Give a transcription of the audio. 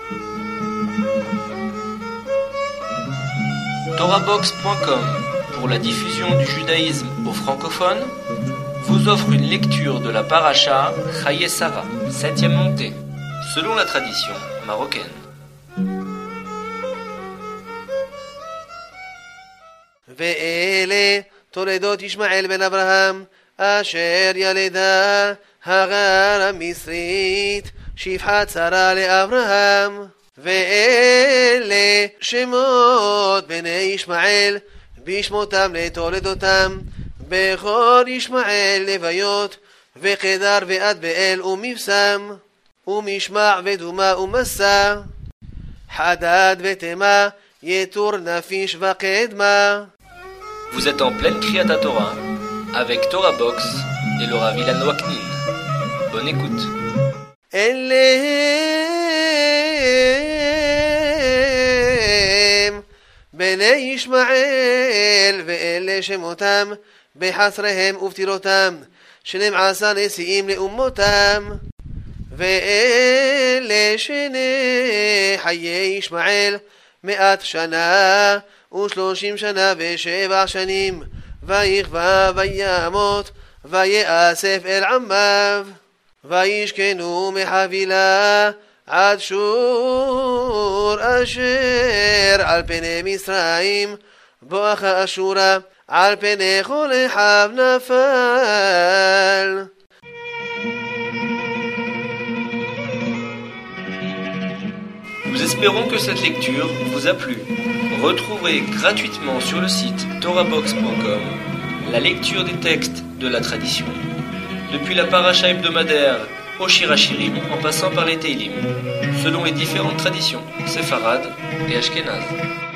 Torahbox.com, pour la diffusion du judaïsme aux francophones, vous offre une lecture de la paracha Chaye Sarah, 7e montée, selon la tradition marocaine. ואלה תולדות ישמעאל בן אברהם אשר ילדה הגר המצרית שפחת שרה לאברהם. ואלה שמות בני ישמעאל בשמותם לתולדותם בכור ישמעאל לוויות וקדר ועד באל ומבשם ומשמע ודומה ומסע חדד ותמה יתור נפיש וקדמה. Vous êtes en pleine Kriyat Torah avec Torah Box et le Rav Ilan Waknin. Bonne écoute. אליהם בני ישמעאל ואלה שמותם בחסריהם ובטירותם 12 נשיאים לאומותם. ואלה שני חיי ישמעאל 100 שנה ו30 שנה ו7 שנים ויכבה וימות ויאסף אל עמיו וישכנו מחבילה עד שור אשר על פני מצרים בואכה אשורה על פני כל אחיו נפל. Nous espérons que cette lecture vous a plu. Retrouvez gratuitement sur le site torahbox.com la lecture des textes de la tradition, depuis la paracha hebdomadaire au Shir HaShirim en passant par les Teilim, selon les différentes traditions séfarades et ashkénazes.